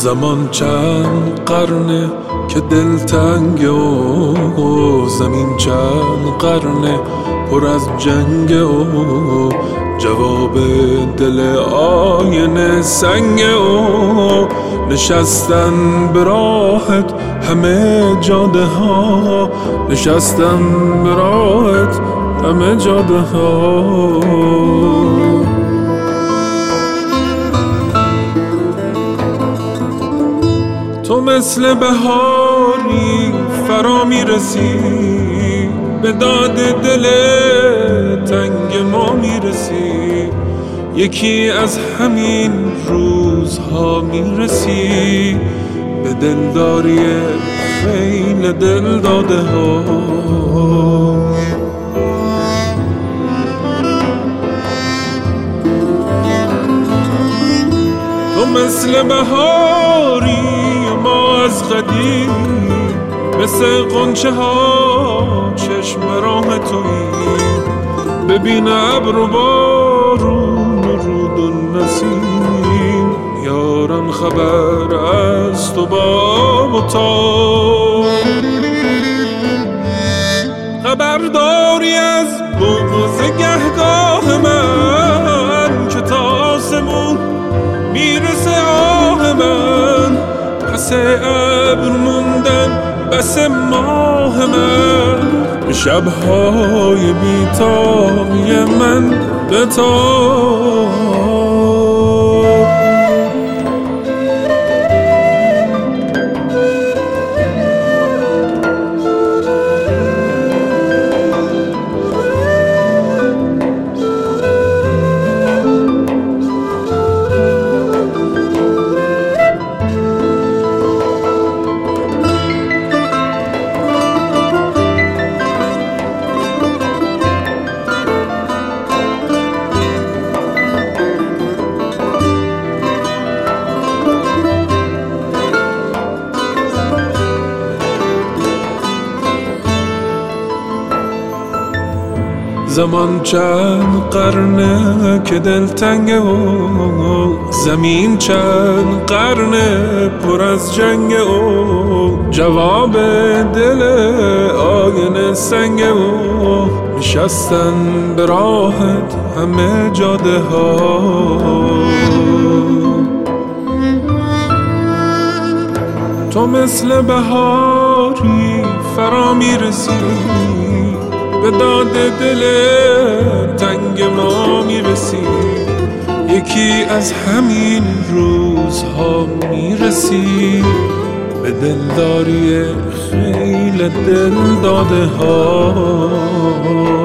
زمان چند قرنه که دلتنگه و زمین چند قرنه پر از جنگه و جواب دل آینه سنگه و نشستن به راحت همه جاده ها، نشستن به راحت همه جاده ها. تو مثل بهاری فرا میرسی، به داد دل تنگ ما میرسی، یکی از همین روزها میرسی به دلداری خیل دل داده ها. تو مثل بهاری ما از قدیم، مثل غنچه ها چشم راه تویی، ببین ابر و بارون و رود و نسیم، یاران خبر از تو باب و تا. خبرداری از بغض گهگاه من که تا آسمون میرسه آه من، پس ابر موندن بس ماه من، شبهای بیتابی من بتاب. زمان چند قرنه که دلتنگه و زمین چند قرنه پر از جنگه و جواب دل آینه سنگه و نشستن به راحت همه جاده ها. تو مثل بهاری فرا میرسی، به داد دل تنگ ما میرسی، یکی از همین روزها میرسی به دلداری خیل دل داده ها.